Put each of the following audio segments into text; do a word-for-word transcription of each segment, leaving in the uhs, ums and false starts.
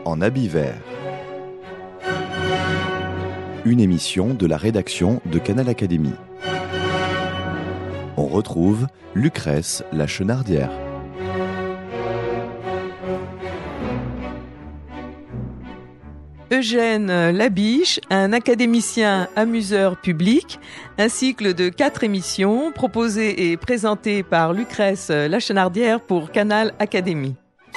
en habit vert. Une émission de la rédaction de Canal Académie. On retrouve Lucrèce la Chenardière. Eugène Labiche, un académicien amuseur public, un cycle de quatre émissions proposées et présentées par Lucrèce la Chenardière pour Canal Académie.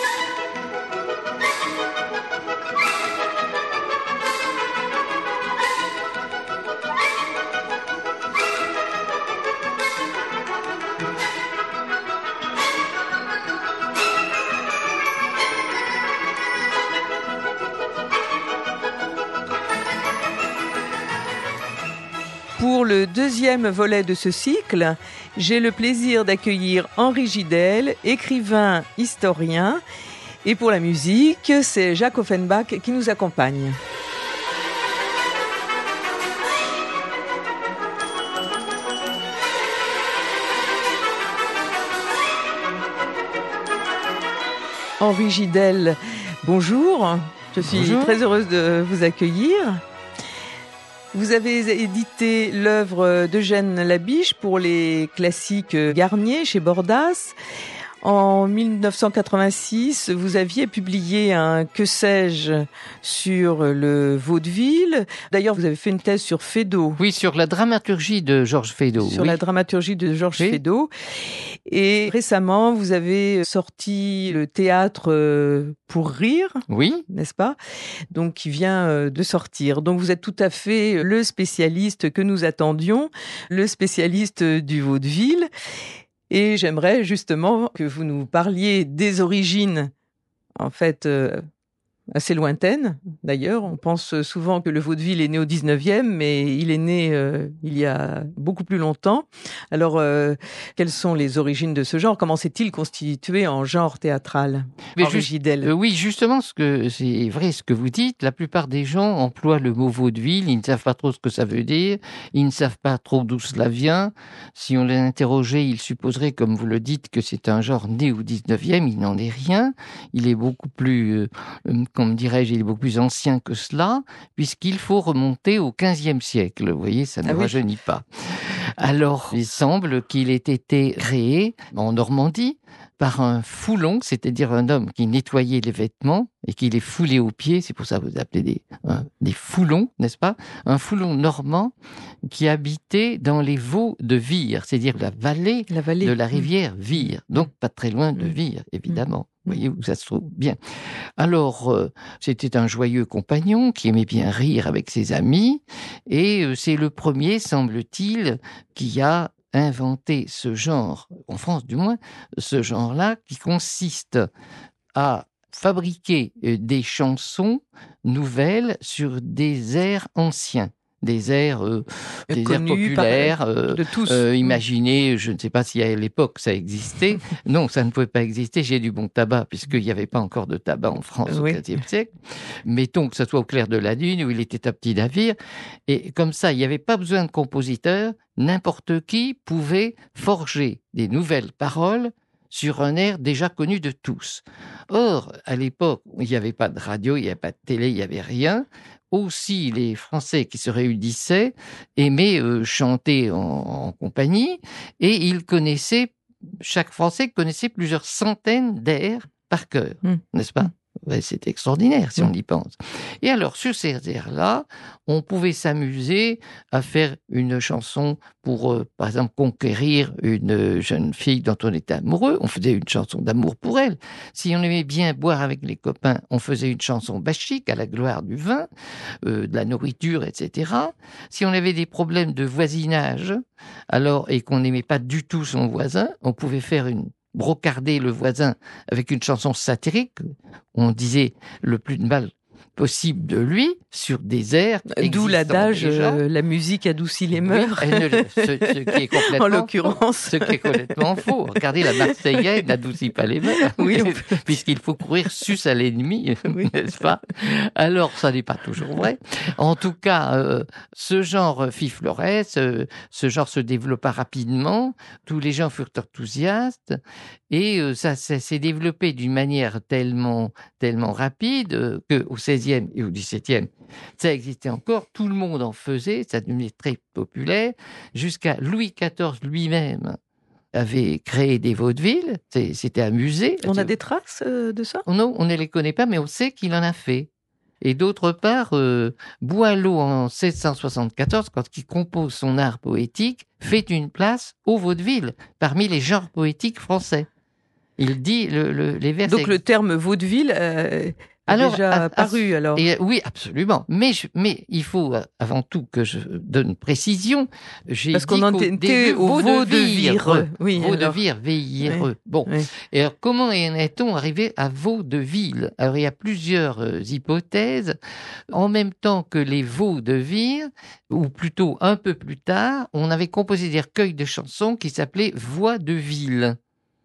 Pour le deuxième volet de ce cycle, j'ai le plaisir d'accueillir Henri Gidel, écrivain, historien. Et pour la musique, c'est Jacques Offenbach qui nous accompagne. Henri Gidel, bonjour. Je suis bonjour. Très heureuse de vous accueillir. Vous avez édité l'œuvre d'Eugène Labiche pour les classiques Garnier chez Bordas. En dix-neuf cent quatre-vingt-six, vous aviez publié un Que sais-je sur le vaudeville. D'ailleurs, vous avez fait une thèse sur Feydeau. Oui, sur la dramaturgie de Georges Feydeau. Sur oui. la dramaturgie de Georges oui. Feydeau. Et récemment, vous avez sorti le théâtre pour rire. Oui. N'est-ce pas? Donc, qui vient de sortir. Donc, vous êtes tout à fait le spécialiste que nous attendions, le spécialiste du vaudeville. Et j'aimerais justement que vous nous parliez des origines, en fait, euh, assez lointaines. D'ailleurs, on pense souvent que le vaudeville est né au dix-neuvième, mais il est né euh, il y a beaucoup plus longtemps. Alors, euh, quelles sont les origines de ce genre? Comment s'est-il constitué en genre théâtral? Mais juste, euh, Oui, justement, ce que, c'est vrai ce que vous dites. La plupart des gens emploient le mot vaudeville. Ils ne savent pas trop ce que ça veut dire. Ils ne savent pas trop d'où cela vient. Si on les interrogeait, ils supposeraient, comme vous le dites, que c'est un genre né au dix-neuvième. Il n'en est rien. Il est beaucoup plus... Euh, comme dirais-je, il est beaucoup plus ancien que cela, puisqu'il faut remonter au quinzième siècle. Vous voyez, ça ne ah rajeunit oui. pas. Alors, il semble qu'il ait été créé en Normandie par un foulon, c'est-à-dire un homme qui nettoyait les vêtements et qui les foulait aux pieds. C'est pour ça que vous appelez des, hein, des foulons, n'est-ce pas? Un foulon normand qui habitait dans les vaux de Vire, c'est-à-dire la vallée, la vallée. de la rivière Vire. Donc, pas très loin de Vire, évidemment. Vous voyez où ça se trouve bien. Alors, euh, c'était un joyeux compagnon qui aimait bien rire avec ses amis. Et euh, c'est le premier, semble-t-il, qui a inventé ce genre, en France du moins, ce genre-là, qui consiste à fabriquer euh, des chansons nouvelles sur des airs anciens. Des airs, euh, des airs populaires, par, euh, de tous. Euh, imaginez, je ne sais pas si à l'époque ça existait. Non, ça ne pouvait pas exister. J'ai du bon tabac, puisqu'il n'y avait pas encore de tabac en France oui. au quinzième siècle. Mettons que ça soit au clair de la lune, où il était un petit navire. Et comme ça, il n'y avait pas besoin de compositeur. N'importe qui pouvait forger des nouvelles paroles sur un air déjà connu de tous. Or, à l'époque, il n'y avait pas de radio, il n'y avait pas de télé, il n'y avait rien. Aussi, les Français qui se réunissaient aimaient euh, chanter en, en compagnie et ils connaissaient, chaque Français connaissait plusieurs centaines d'airs par cœur, mmh. n'est-ce pas? Ouais, c'est extraordinaire si mmh. on y pense. Et alors, sur ces airs-là, on pouvait s'amuser à faire une chanson pour, euh, par exemple, conquérir une jeune fille dont on était amoureux. On faisait une chanson d'amour pour elle. Si on aimait bien boire avec les copains, on faisait une chanson bachique à la gloire du vin, euh, de la nourriture, et cetera. Si on avait des problèmes de voisinage, alors, et qu'on n'aimait pas du tout son voisin, on pouvait faire une brocarder le voisin avec une chanson satirique. On disait le plus de mal possible de lui sur des airs D'où l'adage euh, la musique adoucit les mœurs. Oui, elle ne, ce, ce qui est complètement en l'occurrence, faux, ce qui est complètement faux. Regardez, la Marseillaise n'adoucit pas les mœurs, oui, puisqu'il faut courir sus à l'ennemi, oui. N'est-ce pas? Alors, ça n'est pas toujours vrai. En tout cas, euh, ce genre fit florès, ce, ce genre se développa rapidement. Tous les gens furent enthousiastes et euh, ça, ça s'est développé d'une manière tellement, tellement rapide euh, qu'au seizième et au dix-septième, ça existait encore. Tout le monde en faisait, ça devenait très populaire, jusqu'à Louis quatorze lui-même avait créé des vaudevilles. C'est, c'était un musée. On a des traces euh, de ça? Non, on ne les connaît pas, mais on sait qu'il en a fait. Et d'autre part, euh, Boileau, en seize cent soixante-quatorze, quand il compose son art poétique, fait une place au vaudeville, parmi les genres poétiques français. Il dit le, le, les vers... Donc le terme vaudeville euh, est alors, déjà à, apparu, à, alors et, oui, absolument. Mais, je, mais il faut, avant tout, que je donne précision. J'ai Parce dit qu'on en était au vaudevire. Oui, vaudevire, V I R E. Oui, bon. Oui. Et alors, comment en est-on arrivé à vaudeville? Alors, il y a plusieurs euh, hypothèses. En même temps que les vaudevilles, ou plutôt un peu plus tard, on avait composé des recueils de chansons qui s'appelaient Voix de ville.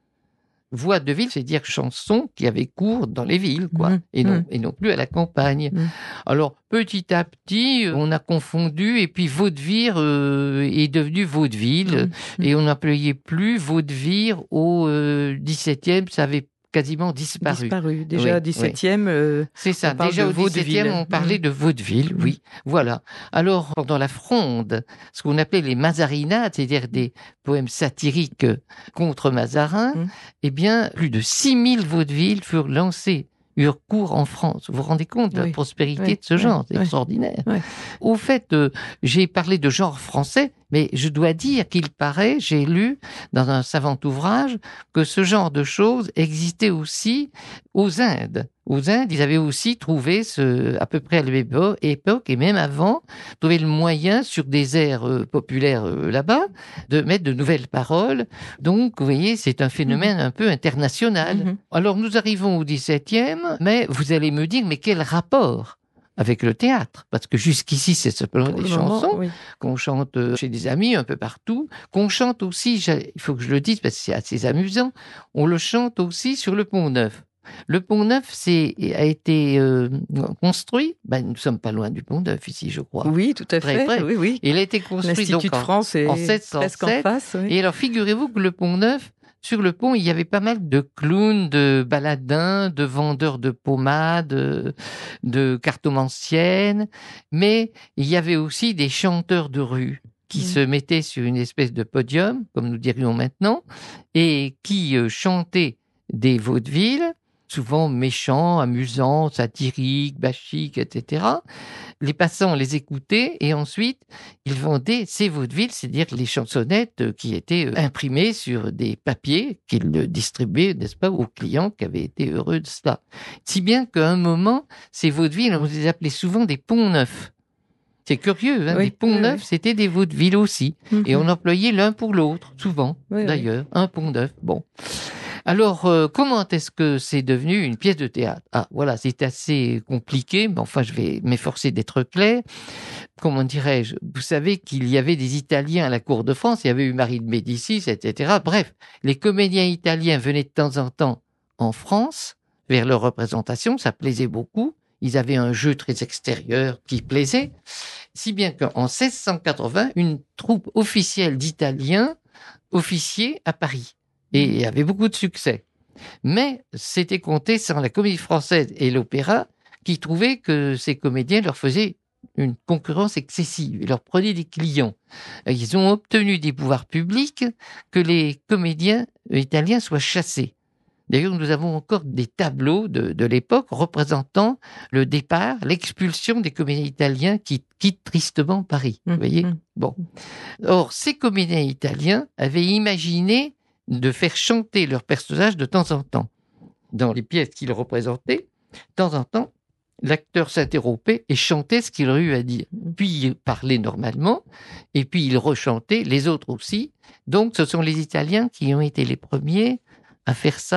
Voix de ville, c'est dire chansons qui avaient cours dans les villes, quoi, mmh, et, non, mmh. et non plus à la campagne. Mmh. Alors, petit à petit, on a confondu, et puis vaudevire euh, est devenu vaudeville, mmh. et on n'employait plus vaudevire au euh, dix-septième, ça avait quasiment disparu. Disparu. Déjà, oui, dix-septième, oui. euh, c'est ça. Déjà, au dix-septième, on parlait mmh. de vaudeville, mmh. oui. Voilà. Alors, pendant la Fronde, ce qu'on appelait les mazarinades, c'est-à-dire des poèmes satiriques contre Mazarin, mmh. eh bien, plus de six mille vaudevilles furent lancés, eurent cours en France. Vous vous rendez compte de oui. la prospérité oui. de ce genre? Oui. C'est oui. extraordinaire. Oui. Au fait, euh, j'ai parlé de genre français, mais je dois dire qu'il paraît, j'ai lu dans un savant ouvrage, que ce genre de choses existait aussi aux Indes. Aux Indes, ils avaient aussi trouvé, ce, à peu près à la même époque, et même avant, trouvé le moyen, sur des airs euh, populaires euh, là-bas, de mettre de nouvelles paroles. Donc, vous voyez, c'est un phénomène mmh. un peu international. Mmh. Alors, nous arrivons au dix-septième, mais vous allez me dire, mais quel rapport avec le théâtre? Parce que jusqu'ici, c'est simplement des chansons moment, oui. qu'on chante chez des amis un peu partout, qu'on chante aussi, il faut que je le dise parce que c'est assez amusant, on le chante aussi sur le Pont-Neuf. Le Pont-Neuf c'est, a été euh, construit, ben, nous ne sommes pas loin du Pont-Neuf ici, je crois. Oui, tout à fait. Près. Oui, oui. Il a été construit L'Institut donc, de France en, est en sept cent sept. Presque en face. Oui. Et alors, figurez-vous que le Pont-Neuf, sur le pont, il y avait pas mal de clowns, de baladins, de vendeurs de pommades, de cartomanciennes, mais il y avait aussi des chanteurs de rue qui mmh. se mettaient sur une espèce de podium, comme nous dirions maintenant, et qui euh, chantaient des vaudevilles, souvent méchants, amusants, satiriques, bachiques, et cetera. Les passants les écoutaient et ensuite, ils vendaient ces vaudevilles, c'est-à-dire les chansonnettes qui étaient imprimées sur des papiers qu'ils distribuaient, n'est-ce pas, aux clients qui avaient été heureux de cela. Si bien qu'à un moment, ces vaudevilles, on les appelait souvent des ponts neufs. C'est curieux, hein, oui, des ponts oui, neufs, oui. c'était des vaudevilles aussi. Mm-hmm. Et on employait l'un pour l'autre, souvent, oui, d'ailleurs, oui. un pont neuf. Bon. Alors, euh, comment est-ce que c'est devenu une pièce de théâtre? Ah, voilà, c'est assez compliqué, mais enfin, je vais m'efforcer d'être clair. Comment dirais-je? Vous savez qu'il y avait des Italiens à la cour de France, il y avait eu Marie de Médicis, et cetera. Bref, les comédiens italiens venaient de temps en temps en France, vers leur représentation, ça plaisait beaucoup. Ils avaient un jeu très extérieur qui plaisait. Si bien qu'en seize cent quatre-vingts, une troupe officielle d'Italiens officiait à Paris. Et il y avait beaucoup de succès. Mais c'était compté sans la Comédie Française et l'Opéra, qui trouvaient que ces comédiens leur faisaient une concurrence excessive. Ils leur prenaient des clients. Ils ont obtenu des pouvoirs publics que les comédiens italiens soient chassés. D'ailleurs, nous avons encore des tableaux de, de l'époque représentant le départ, l'expulsion des comédiens italiens qui quittent tristement Paris. Mmh, vous voyez mmh. Bon. Or, ces comédiens italiens avaient imaginé de faire chanter leurs personnages de temps en temps. Dans les pièces qu'ils représentaient, de temps en temps, l'acteur s'interrompait et chantait ce qu'il aurait eu à dire. Puis il parlait normalement, et puis il rechantait, les autres aussi. Donc ce sont les Italiens qui ont été les premiers à faire ça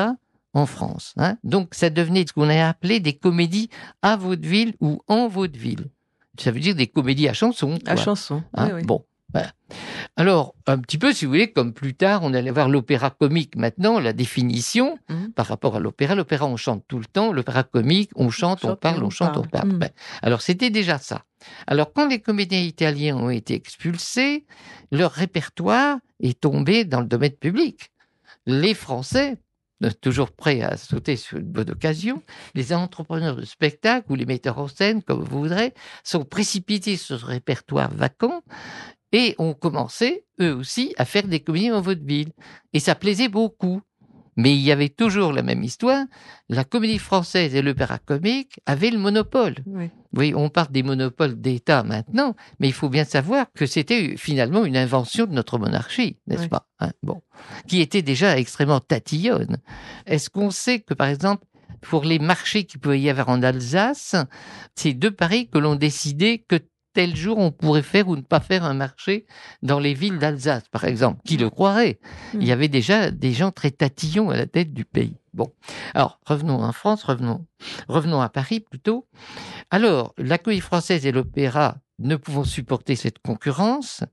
en France. Hein. Donc, ça devenait ce qu'on a appelé des comédies à vaudeville ou en vaudeville. Ça veut dire des comédies à chansons. À chansons, hein. oui, oui. Bon, voilà. Alors, un petit peu, si vous voulez, comme plus tard, on allait voir l'opéra comique. Maintenant, la définition, mmh. par rapport à l'opéra, l'opéra, on chante tout le temps. L'opéra comique, on chante, on, on parle, on, on chante, parle. on parle. Mmh. Ben, alors, c'était déjà ça. Alors, quand les comédiens italiens ont été expulsés, leur répertoire est tombé dans le domaine public. Les Français, toujours prêts à sauter sur une bonne occasion, les entrepreneurs de spectacle ou les metteurs en scène, comme vous voudrez, sont précipités sur ce répertoire vacant et ont commencé, eux aussi, à faire des comédies en vaudeville. Et ça plaisait beaucoup. Mais il y avait toujours la même histoire. La comédie française et l'opéra comique avaient le monopole. Oui. Oui, on parle des monopoles d'État maintenant, mais il faut bien savoir que c'était finalement une invention de notre monarchie, n'est-ce oui. pas hein bon, qui était déjà extrêmement tatillonne. Est-ce qu'on sait que, par exemple, pour les marchés qu'il pouvait y avoir en Alsace, c'est de Paris que l'on décidait que tel jour on pourrait faire ou ne pas faire un marché dans les villes d'Alsace, par exemple. Qui le croirait ? mmh. Il y avait déjà des gens très tatillons à la tête du pays. Bon, alors revenons en France, revenons, revenons à Paris plutôt. Alors, la comédie française et l'opéra, ne pouvant supporter cette concurrence,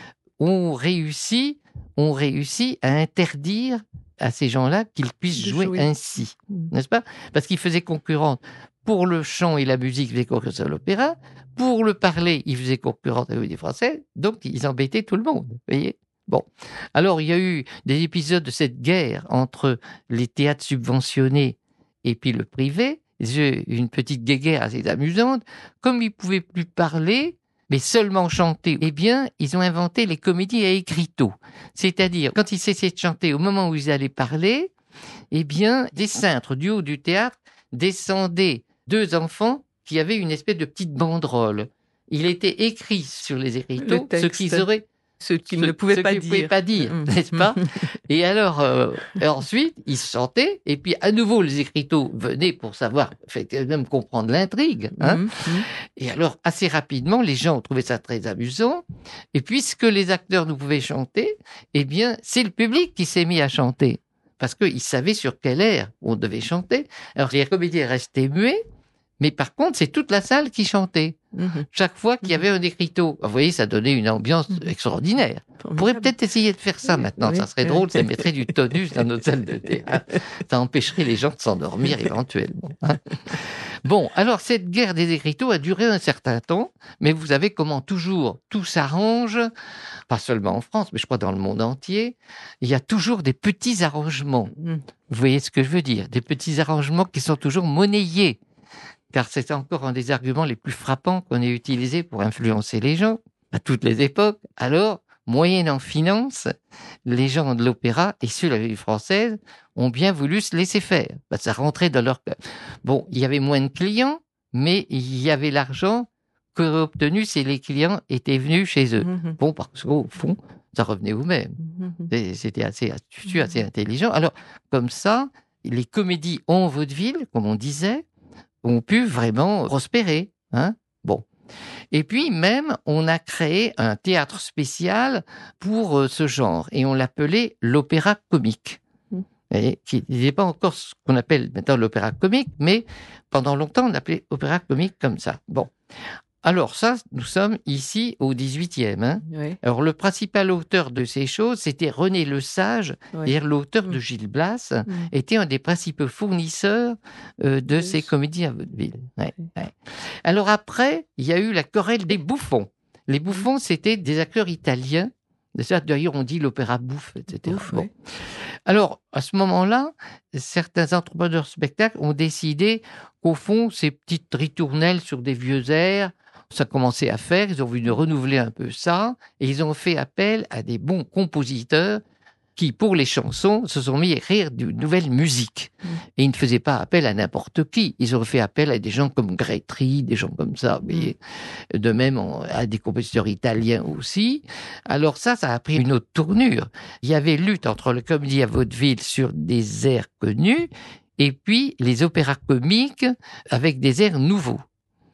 ont réussi, ont réussi à interdire à ces gens-là qu'ils puissent jouer, jouer ainsi, mmh. n'est-ce pas ? Parce qu'ils faisaient concurrence. Pour le chant et la musique, ils faisaient concurrence à l'opéra. Pour le parler, ils faisaient concurrence à la comédie française. Donc, ils embêtaient tout le monde. Vous voyez ? Bon. Alors, il y a eu des épisodes de cette guerre entre les théâtres subventionnés et puis le privé. Une petite guéguerre assez amusante. Comme ils ne pouvaient plus parler, mais seulement chanter, eh bien, ils ont inventé les comédies à écriteau. C'est-à-dire, quand ils cessaient de chanter, au moment où ils allaient parler, eh bien, des cintres du haut du théâtre descendaient deux enfants qui avaient une espèce de petite banderole. Il était écrit sur les écriteaux ce qu'ils auraient... Ce qu'ils ne pouvaient pas, pouvaient pas dire, n'est-ce pas ? Et alors, euh, et ensuite, ils se chantaient, et puis à nouveau, les écriteaux venaient pour savoir, fait, même comprendre l'intrigue. Hein mmh, mmh. Et alors, assez rapidement, les gens ont trouvé ça très amusant. Et puisque les acteurs nous pouvaient chanter, eh bien, c'est le public qui s'est mis à chanter. Parce qu'ils savaient sur quel air on devait chanter. Alors, les comédiens restaient muets, mais par contre, c'est toute la salle qui chantait. Mmh. Chaque fois qu'il y avait un écriteau. Vous voyez, ça donnait une ambiance extraordinaire. On pourrait peut-être essayer de faire ça maintenant. Oui, ça serait oui. drôle, ça mettrait du tonus dans notre salle de théâtre. Ça empêcherait les gens de s'endormir éventuellement. Hein. Bon, alors cette guerre des écriteaux a duré un certain temps, mais vous savez comment toujours tout s'arrange, pas seulement en France, mais je crois dans le monde entier. Il y a toujours des petits arrangements. Mmh. Vous voyez ce que je veux dire ? Des petits arrangements qui sont toujours monnayés. Car c'est encore un des arguments les plus frappants qu'on ait utilisé pour influencer les gens, à toutes les époques. Alors, moyennant finance, les gens de l'opéra et ceux de la comédie française ont bien voulu se laisser faire. Ben, ça rentrait dans leur... Bon, il y avait moins de clients, mais il y avait l'argent qu'auraient obtenu si les clients étaient venus chez eux. Mmh. Bon, parce qu'au fond, ça revenait au même. Mmh. C'était assez astucieux, assez intelligent. Alors, comme ça, les comédies en vaudeville, comme on disait, ont pu vraiment prospérer. Hein bon. Et puis même, on a créé un théâtre spécial pour euh, ce genre, et on l'appelait l'opéra comique. Mmh. Et qui n'est pas encore ce qu'on appelle maintenant l'opéra comique, mais pendant longtemps, on appelait opéra comique comme ça. Bon. Alors ça, nous sommes ici au dix-huitième. Hein. Oui. Alors le principal auteur de ces choses, c'était René Lesage, oui. et l'auteur mmh. de Gil Blas, mmh. était un des principaux fournisseurs euh, de oui. ces comédies à vaudeville. Ouais, ouais. Alors après, il y a eu la querelle des bouffons. Les bouffons, c'était des acteurs italiens. D'ailleurs, on dit l'opéra bouffe, et cetera. Bouffe, bon. Oui. Alors, à ce moment-là, certains entrepreneurs de spectacle ont décidé qu'au fond, ces petites ritournelles sur des vieux airs, ça commençait à faire, ils ont voulu renouveler un peu ça, et ils ont fait appel à des bons compositeurs qui, pour les chansons, se sont mis à écrire d'une nouvelle musique. Mmh. Et ils ne faisaient pas appel à n'importe qui. Ils ont fait appel à des gens comme Gretry, des gens comme ça, vous voyez. Mmh. De même, à des compositeurs italiens aussi. Alors ça, ça a pris une autre tournure. Il y avait lutte entre la comédie à vaudeville sur des airs connus, et puis les opéras comiques avec des airs nouveaux.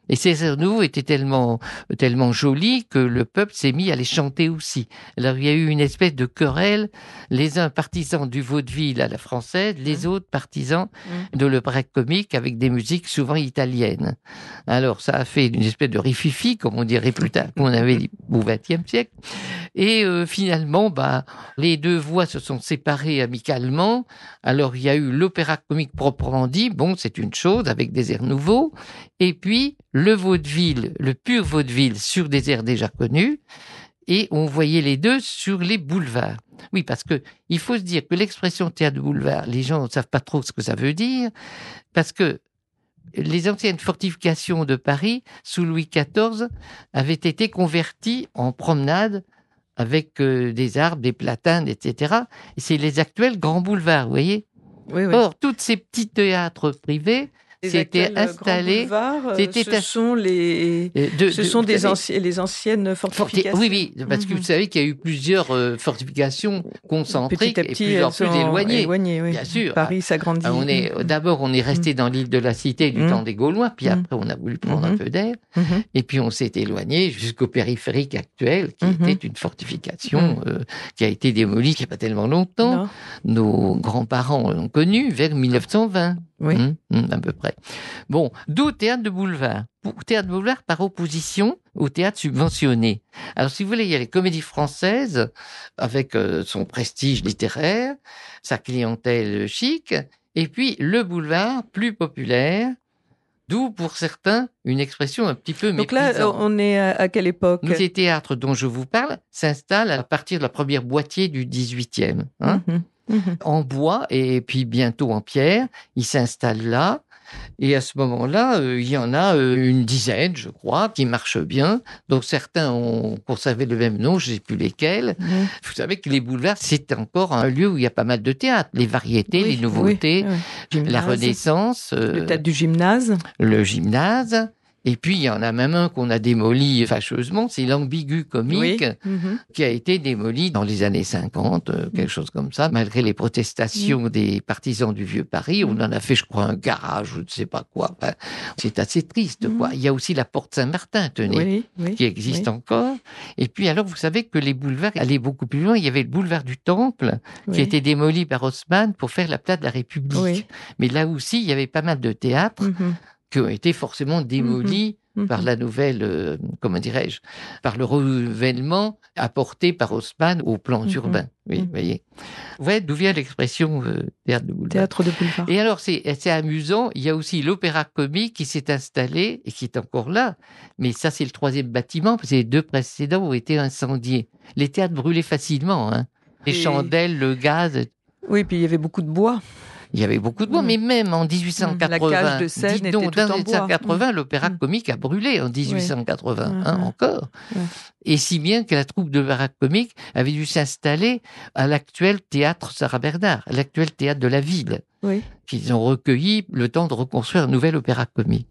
Et ces airs nouveaux étaient tellement, tellement jolis que le peuple s'est mis à les chanter aussi. Alors, il y a eu une espèce de querelle, les uns partisans du vaudeville à la française, les autres partisans mmh. de l'opéra comique avec des musiques souvent italiennes. Alors, ça a fait une espèce de rififi, comme on dirait plus tard, qu'on avait dit au vingtième siècle. Et euh, finalement, bah, les deux voix se sont séparées amicalement. Alors, il y a eu l'opéra comique proprement dit, bon, c'est une chose, avec des airs nouveaux. Et puis, le vaudeville, le pur vaudeville sur des airs déjà connus. Et on voyait les deux sur les boulevards. Oui, parce que il faut se dire que l'expression théâtre de boulevard, les gens ne savent pas trop ce que ça veut dire, parce que les anciennes fortifications de Paris, sous Louis quatorze, avaient été converties en promenades avec euh, des arbres, des platanes, et cetera. Et c'est les actuels grands boulevards, vous voyez. Oui, oui. Or, tous ces petits théâtres privés c'était installé. C'était ce sont les, de, ce de, sont des anciens, les anciennes fortifications. Oui, oui, parce que mm-hmm. vous savez qu'il y a eu plusieurs euh, fortifications concentriques petit petit, et plusieurs plus éloignées. éloignées oui. Bien sûr. Paris s'agrandit. On est mm-hmm. d'abord on est resté mm-hmm. dans l'île de la Cité du mm-hmm. temps des Gaulois, puis mm-hmm. après on a voulu prendre mm-hmm. un peu d'air, mm-hmm. et puis on s'est éloigné jusqu'au périphérique actuel, qui mm-hmm. était une fortification mm-hmm. euh, qui a été démolie il n'y a pas tellement longtemps. Non. Nos grands-parents l'ont connue vers mille neuf cent vingt. Oui. Mmh, mmh, à peu près. Bon, d'où théâtre de boulevard. Théâtre de boulevard par opposition au théâtre subventionné. Alors, si vous voulez, il y a les comédies françaises avec euh, son prestige littéraire, sa clientèle chic, et puis le boulevard plus populaire, d'où pour certains une expression un petit peu méprisante. Donc là, on est à, à quelle époque ? Les théâtres dont je vous parle s'installent à partir de la première moitié du dix-huitième. Hein mmh. Mmh. En bois et puis bientôt en pierre, ils s'installent là. Et à ce moment-là, euh, il y en a euh, une dizaine, je crois, qui marchent bien. Donc certains ont conservé le même nom, je ne sais plus lesquels. Mmh. Vous savez que les boulevards, c'est encore un lieu où il y a pas mal de théâtre. Les variétés, oui, les nouveautés, oui, oui. la Renaissance. Euh, le théâtre du gymnase. Le gymnase. Et puis, il y en a même un qu'on a démoli fâcheusement, c'est l'Ambigu comique, oui. mmh. qui a été démoli dans les années cinquante, euh, quelque chose comme ça, malgré les protestations mmh. des partisans du Vieux Paris. On en a fait, je crois, un garage, je ne sais pas quoi. Enfin, c'est assez triste, mmh. quoi. Il y a aussi la Porte Saint-Martin, tenez, oui, oui, qui existe oui. encore. Et puis, alors, vous savez que les boulevards allaient beaucoup plus loin. Il y avait le boulevard du Temple, oui. qui a été démoli par Haussmann pour faire la place de la République. Oui. Mais là aussi, il y avait pas mal de théâtres. Mmh. qui ont été forcément démolis mmh, mmh. par la nouvelle, euh, comment dirais-je, par le renouvellement apporté par Haussmann aux plans mmh. urbains. Oui, mmh. vous voyez. Vous voyez d'où vient l'expression euh, théâtre de boulevard. Théâtre de boulevard. Et alors, c'est, c'est amusant, il y a aussi l'opéra comique qui s'est installé et qui est encore là. Mais ça, c'est le troisième bâtiment, parce que les deux précédents ont été incendiés. Les théâtres brûlaient facilement, hein. Les et... chandelles, le gaz. Oui, puis il y avait beaucoup de bois. Il y avait beaucoup de bois, mmh. mais même en dix-huit cent quatre-vingts, la cage de Seine dis donc, était tout en bois. dix-huit cent quatre-vingts, mmh. l'opéra comique a brûlé en dix-huit cent quatre-vingts, oui. hein, mmh. encore. Mmh. Et si bien que la troupe de l'opéra comique avait dû s'installer à l'actuel théâtre Sarah Bernard, à l'actuel théâtre de la ville, oui. qu'ils ont recueilli le temps de reconstruire un nouvel opéra comique.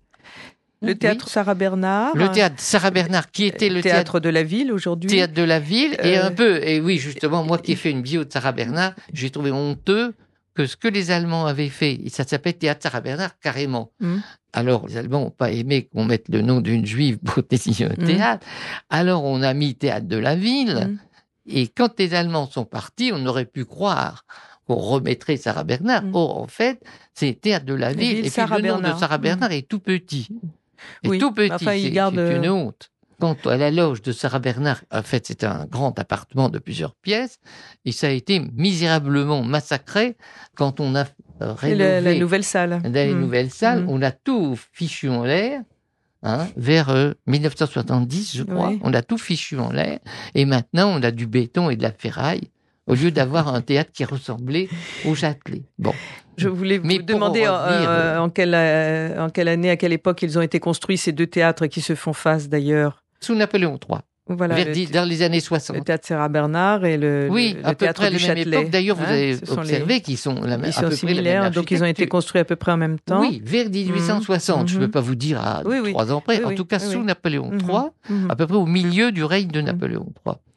Le théâtre oui. Sarah Bernard. Le théâtre Sarah Bernard, qui était le théâtre, théâtre de la ville aujourd'hui. Théâtre de la ville, euh... et un peu, et oui, justement, moi qui ai et... fait une bio de Sarah Bernard, j'ai trouvé honteux que ce que les Allemands avaient fait, et ça s'appelle Théâtre Sarah Bernard carrément. Mmh. Alors, les Allemands n'ont pas aimé qu'on mette le nom d'une juive pour désigner un théâtre. Mmh. Alors, on a mis Théâtre de la ville. Mmh. Et quand les Allemands sont partis, on aurait pu croire qu'on remettrait Sarah Bernard. Mmh. Or, en fait, c'est Théâtre de la ville. Et Sarah puis, le nom Bernard. de Sarah Bernard mmh. est tout petit. Et oui. tout petit, enfin, c'est, garde... c'est une honte. Quant à la loge de Sarah Bernard, en fait, c'est un grand appartement de plusieurs pièces, et ça a été misérablement massacré quand on a rénové la, la nouvelle salle. La mmh. nouvelle salle, mmh. on a tout fichu en l'air, hein, vers euh, dix-neuf cent soixante-dix, je crois. Oui. On a tout fichu en l'air, et maintenant on a du béton et de la ferraille, au lieu d'avoir un théâtre qui ressemblait au Châtelet. Bon. Je voulais vous Mais demander en, revenir, euh, en, quelle, euh, en quelle année, à quelle époque ils ont été construits, ces deux théâtres qui se font face d'ailleurs. Sous Napoléon trois. Voilà, vers le, dans les années soixante. Le théâtre Sarah Bernard et le, oui, le, à le peu théâtre près du la même Châtelet. époque. D'ailleurs, vous hein, avez observé les... qu'ils sont, la même, ils à sont peu similaires, près donc ils ont été construits à peu près en même temps. Oui, vers dix-huit cent soixante. Mmh. Je ne peux pas vous dire à oui, oui. trois ans près. Oui, en oui. tout cas, oui, sous oui. Napoléon mmh. trois, mmh. à peu près au milieu du règne de Napoléon trois.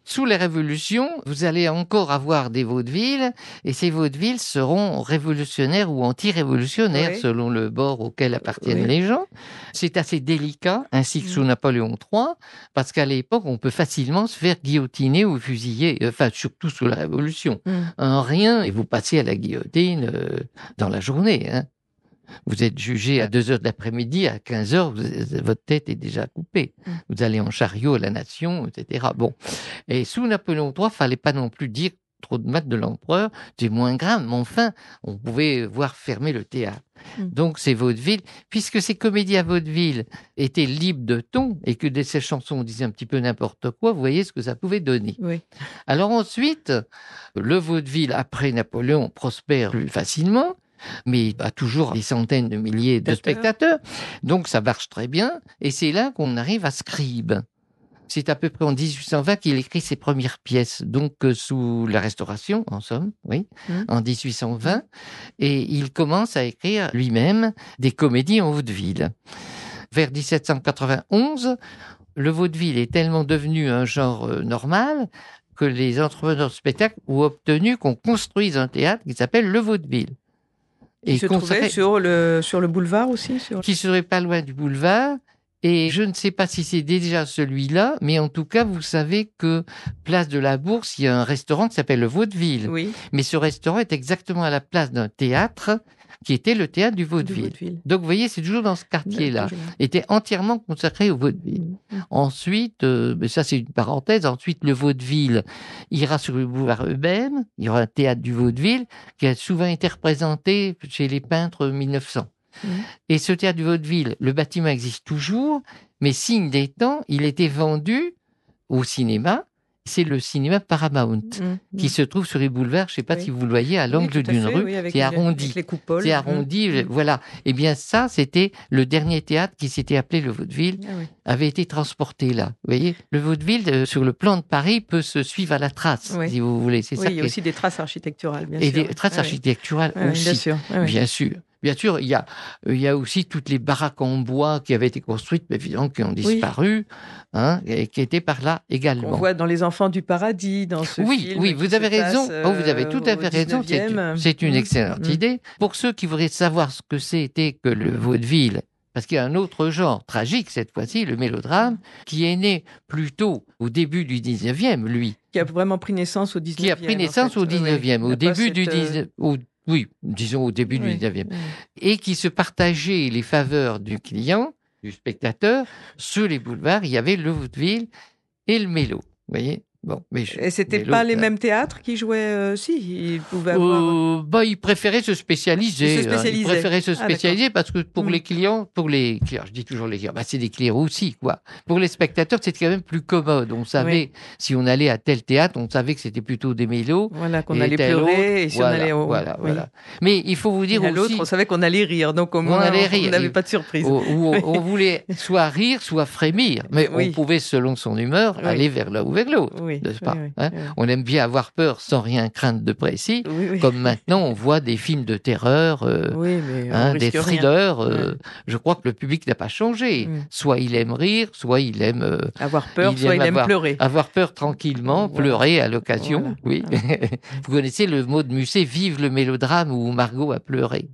Sous les révolutions, vous allez encore avoir des vaudevilles, et ces vaudevilles seront révolutionnaires ou anti-révolutionnaires, oui. selon le bord auquel appartiennent oui. les gens. C'est assez délicat, ainsi que sous Napoléon trois, parce qu'à l'époque, on peut facilement se faire guillotiner ou fusiller, enfin, surtout sous la Révolution. Mm. Un rien, et vous passez à la guillotine euh, dans la journée, hein. Vous êtes jugé à deux heures de l'après-midi, à quinze heures, vous, votre tête est déjà coupée. Mmh. Vous allez en chariot à la Nation, et cetera. Bon. Et sous Napoléon trois, fallait pas non plus dire trop de mal de l'empereur, c'est moins grave, mais enfin, on pouvait voir fermer le théâtre. Mmh. Donc, ces vaudevilles, puisque ces comédies à vaudeville étaient libres de ton, et que de ces chansons, on disait un petit peu n'importe quoi, vous voyez ce que ça pouvait donner. Oui. Alors ensuite, le vaudeville, après Napoléon, prospère plus facilement, mais a toujours des centaines de milliers de spectateurs. Donc, ça marche très bien. Et c'est là qu'on arrive à Scribe. C'est à peu près en dix-huit cent vingt qu'il écrit ses premières pièces, donc euh, sous la Restauration, en somme, oui, mmh. en dix-huit cent vingt. Et il commence à écrire lui-même des comédies en vaudeville. Vers dix-sept cent quatre-vingt-onze, le vaudeville est tellement devenu un genre euh, normal que les entrepreneurs de spectacle ont obtenu qu'on construise un théâtre qui s'appelle le vaudeville. Et qui se trouvait sur le, sur le boulevard aussi sur... Qui serait pas loin du boulevard. Et je ne sais pas si c'est déjà celui-là, mais en tout cas, vous savez que place de la Bourse, il y a un restaurant qui s'appelle le Vaudeville. Oui. Mais ce restaurant est exactement à la place d'un théâtre qui était le théâtre du Vaudeville. Du Vaudeville. Donc, vous voyez, c'est toujours dans ce quartier-là. Était entièrement consacré au Vaudeville. Mmh. Ensuite, euh, mais ça c'est une parenthèse, ensuite le Vaudeville ira sur le boulevard Eubène, il y aura un théâtre du Vaudeville qui a souvent été représenté chez les peintres mille neuf cents. Mmh. Et ce théâtre du Vaudeville, le bâtiment existe toujours, mais signe des temps, il était vendu au cinéma. C'est le cinéma Paramount, mmh, qui mmh. se trouve sur les boulevards, je ne sais pas oui. si vous le voyez, à l'angle oui, d'une rue, oui, c'est arrondi. Avec les coupoles. C'est arrondi, mmh. voilà. Eh bien ça, c'était le dernier théâtre qui s'était appelé le Vaudeville, ah, oui. avait été transporté là. Vous voyez, le Vaudeville, euh, sur le plan de Paris, peut se suivre à la trace, oui. si vous voulez. C'est oui, ça il y a aussi des traces architecturales, bien Et sûr. Et des traces ah, architecturales oui. aussi, bien sûr. Ah, oui. bien sûr. Bien sûr, il y a, il y a aussi toutes les baraques en bois qui avaient été construites, mais évidemment qui ont disparu, oui. hein, et qui étaient par là également. On voit dans Les Enfants du Paradis, dans ce oui, film. Oui, vous avez raison. Passe, oh, vous avez tout à fait raison. C'est une, c'est une mmh. excellente mmh. idée. Pour ceux qui voudraient savoir ce que c'était que le vaudeville, parce qu'il y a un autre genre tragique cette fois-ci, le mélodrame, qui est né plutôt au début du dix-neuvième, lui. Qui a vraiment pris naissance au dix-neuvième. Qui a pris naissance au dix-neuvième, oui. au début cette... du dix-neuvième. Au... Oui, disons au début oui, du dix-neuvième. Oui. Et qui se partageait les faveurs du client, du spectateur. Sur les boulevards, il y avait le vaudeville et le mélo. Vous voyez ? Bon, mais je, et c'était mais pas les mêmes théâtres qui jouaient euh, si ils pouvaient avoir... euh, bah ils préféraient se spécialiser. Ils se spécialisaient. Hein, ils préféraient se spécialiser ah, parce que pour mmh. les clients, pour les clients, je dis toujours les clients, bah c'est des clients aussi quoi. Pour les spectateurs, c'était quand même plus commode. On savait oui. si on allait à tel théâtre, on savait que c'était plutôt des mélos. Voilà qu'on allait pleurer autre, et si voilà, on allait au... voilà, oui. voilà. Mais il faut vous dire et à aussi l'autre, on savait qu'on allait rire, donc au moins on allait rire. On n'avait pas de surprise. Où, où on voulait soit rire, soit frémir, mais oui. on pouvait selon son humeur oui. aller vers l'un ou vers l'autre, oui. n'est-ce pas oui, oui. Hein on aime bien avoir peur sans rien craindre de précis, oui, oui. comme maintenant on voit des films de terreur, euh, oui, mais hein, des thrillers. Euh, ouais. Je crois que le public n'a pas changé. Mm. Soit il aime rire, soit il aime euh, avoir peur, il soit aime il avoir, aime pleurer. Avoir peur tranquillement, voilà. pleurer à l'occasion. Voilà. Oui. Voilà. Vous connaissez le mot de Musset, vive le mélodrame où Margot a pleuré.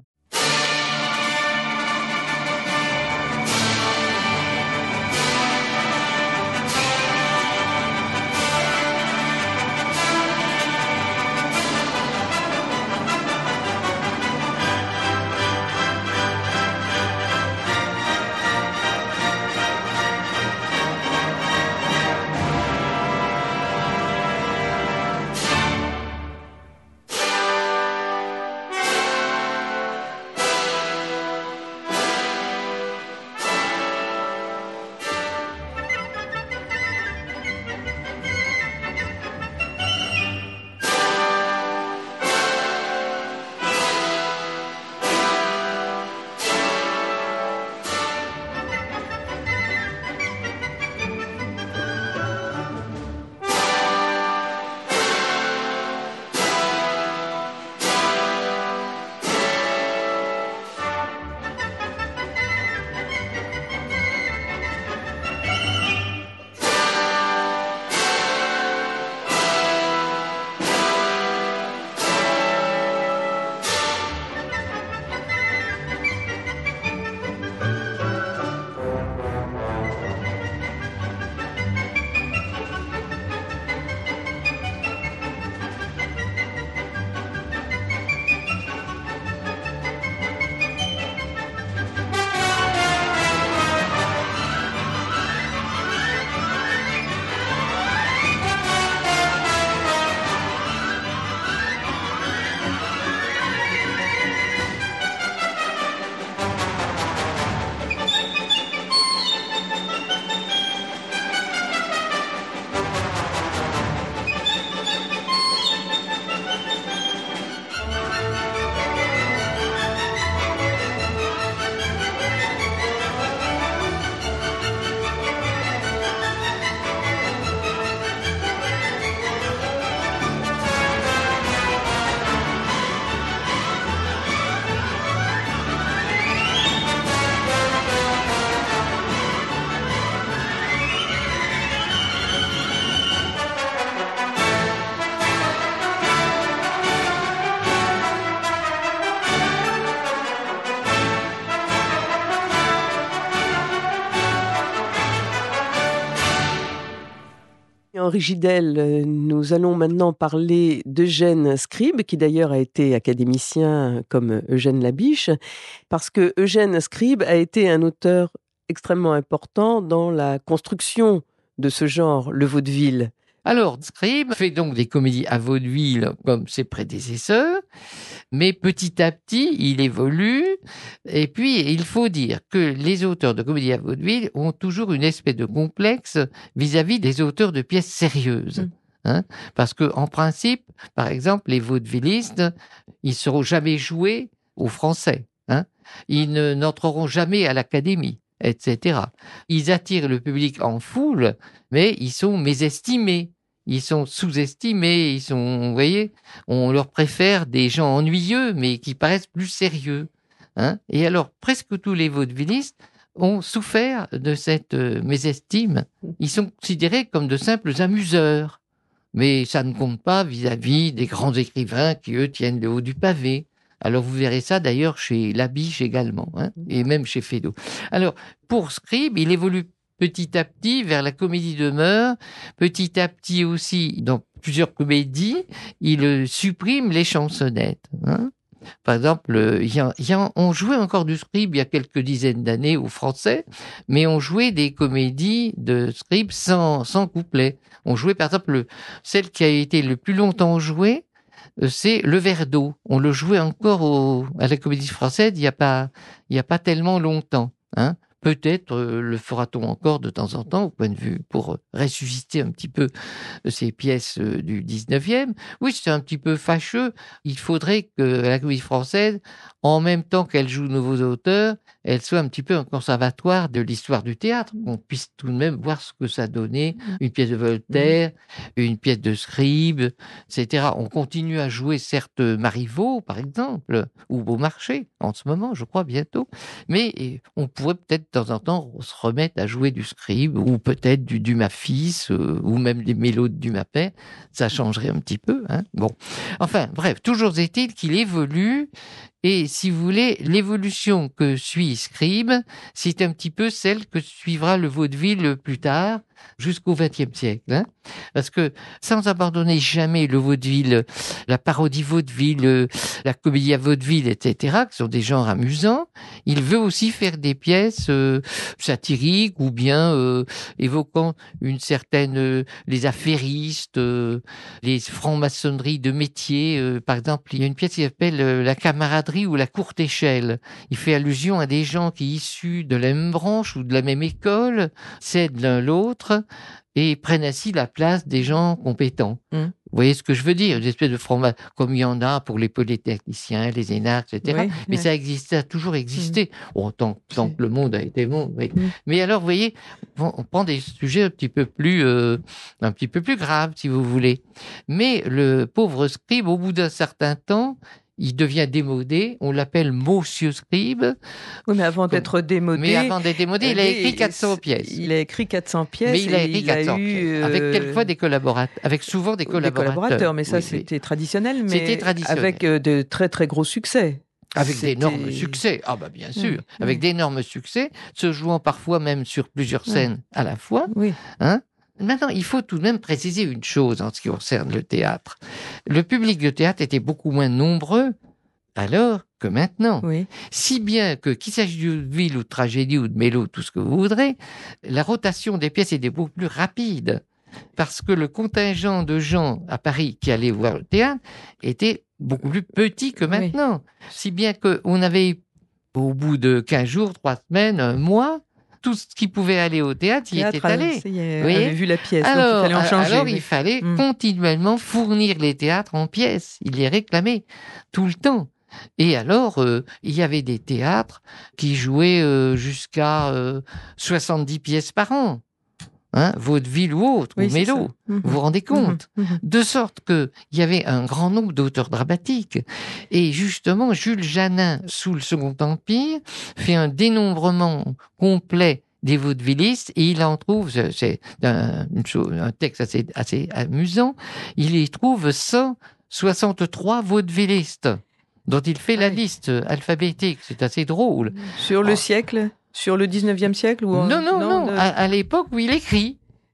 Henri Gidel, nous allons maintenant parler d'Eugène Scribe, qui d'ailleurs a été académicien comme Eugène Labiche, parce que Eugène Scribe a été un auteur extrêmement important dans la construction de ce genre, le vaudeville. Alors, Scribe fait donc des comédies à vaudeville comme ses prédécesseurs, mais petit à petit, il évolue. Et puis, il faut dire que les auteurs de comédies à vaudeville ont toujours une espèce de complexe vis-à-vis des auteurs de pièces sérieuses. Mmh. Hein, parce que, en principe, par exemple, les vaudevillistes, ils seront jamais joués aux Français. Hein. Ils ne, n'entreront jamais à l'Académie, et cetera. Ils attirent le public en foule, mais ils sont mésestimés. Ils sont sous-estimés, ils sont, vous voyez, on leur préfère des gens ennuyeux, mais qui paraissent plus sérieux. Hein. Et alors, presque tous les vaudevillistes ont souffert de cette euh, mésestime. Ils sont considérés comme de simples amuseurs. Mais ça ne compte pas vis-à-vis des grands écrivains qui, eux, tiennent le haut du pavé. Alors, vous verrez ça d'ailleurs chez Labiche également, hein, et même chez Feydeau. Alors, pour Scribe, il évolue petit à petit vers la comédie de mœurs, petit à petit aussi dans plusieurs comédies, il supprime les chansonnettes. Hein. Par exemple, il y a, il y a, on jouait encore du Scribe il y a quelques dizaines d'années aux Français, mais on jouait des comédies de Scribe sans, sans couplet. On jouait par exemple, celle qui a été le plus longtemps jouée, c'est Le Verre d'eau. On le jouait encore au, à la Comédie Française il n'y a pas, il y a pas tellement longtemps. Hein. Peut-être euh, le fera-t-on encore de temps en temps, au point de vue pour euh, ressusciter un petit peu euh, ces pièces euh, du dix-neuvième. Oui, c'est un petit peu fâcheux. Il faudrait que la Comédie Française, en même temps qu'elle joue de nouveaux auteurs, elle soit un petit peu un conservatoire de l'histoire du théâtre, qu'on puisse tout de même voir ce que ça donnait, une pièce de Voltaire, une pièce de Scribe, et cetera. On continue à jouer, certes, Marivaux, par exemple, ou Beaumarchais, en ce moment, je crois, bientôt, mais on pourrait peut-être de temps en temps se remettre à jouer du Scribe, ou peut-être du Dumas fils, euh, ou même des mélos de Dumas père, ça changerait un petit peu. Hein. Bon, enfin, bref, toujours est-il qu'il évolue. Et si vous voulez, l'évolution que suit Scribe, c'est un petit peu celle que suivra le vaudeville plus tard, jusqu'au vingtième siècle. Hein. Parce que sans abandonner jamais le vaudeville, la parodie vaudeville, la comédie à vaudeville, et cetera, qui sont des genres amusants, il veut aussi faire des pièces euh, satiriques ou bien euh, évoquant une certaine... Euh, les affairistes, euh, les francs-maçonneries de métier. Euh, par exemple, il y a une pièce qui s'appelle euh, La camaraderie ou la courte échelle. Il fait allusion à des gens qui, issus de la même branche ou de la même école, cèdent l'un l'autre et prennent ainsi la place des gens compétents. Mmh. Vous voyez ce que je veux dire? Une espèce de format, comme il y en a pour les polytechniciens, les énarques, et cetera. Oui, mais oui. Ça existe, ça a toujours existé. Mmh. Bon, tant, tant que le monde a été monde. Oui. Mmh. Mais alors, vous voyez, on prend des sujets un petit peu plus, euh, un petit peu plus graves, si vous voulez. Mais le pauvre Scribe, au bout d'un certain temps, il devient démodé, on l'appelle Monsieur Scribe. Oui, mais avant d'être démodé... Mais avant d'être démodé, il a écrit quatre cents pièces. Il a écrit quatre cents pièces. Mais il a écrit quatre cents eu, pièces, avec quelquefois des collaborateurs, avec souvent des collaborateurs. Des collaborateurs, mais ça, oui, c'était oui. traditionnel, mais c'était traditionnel. Avec euh, de très, très gros succès. Avec C'était... d'énormes succès, ah bah bien sûr, mmh, avec mmh. d'énormes succès, se jouant parfois même sur plusieurs scènes mmh. à la fois. Oui. Hein. Maintenant, il faut tout de même préciser une chose en ce qui concerne le théâtre. Le public de théâtre était beaucoup moins nombreux alors que maintenant. Oui. Si bien que, qu'il s'agisse de vaudeville ou de tragédie ou de mélo, tout ce que vous voudrez, la rotation des pièces était beaucoup plus rapide. Parce que le contingent de gens à Paris qui allaient voir le théâtre était beaucoup plus petit que maintenant. Oui. Si bien qu'on avait, au bout de quinze jours, trois semaines, un mois, tout ce qui pouvait aller au théâtre, il était allé. Il avait vu la pièce, alors, donc il fallait en changer. Alors, oui. il fallait mmh. continuellement fournir les théâtres en pièces. Il les réclamait tout le temps. Et alors, euh, il y avait des théâtres qui jouaient euh, jusqu'à euh, soixante-dix pièces par an. Hein, vaudeville ou autre, oui, ou mélo, mmh. vous vous rendez compte mmh. De sorte qu'il y avait un grand nombre d'auteurs dramatiques. Et justement, Jules Janin, sous le Second Empire, fait un dénombrement complet des vaudevillistes, et il en trouve, c'est un, une chose, un texte assez, assez amusant, il y trouve cent soixante-trois vaudevillistes, dont il fait ah la oui. liste alphabétique. C'est assez drôle. Sur le oh. siècle ? Sur le dix-neuvième siècle ou Non, non, non. non de... à, à l'époque où il écrit.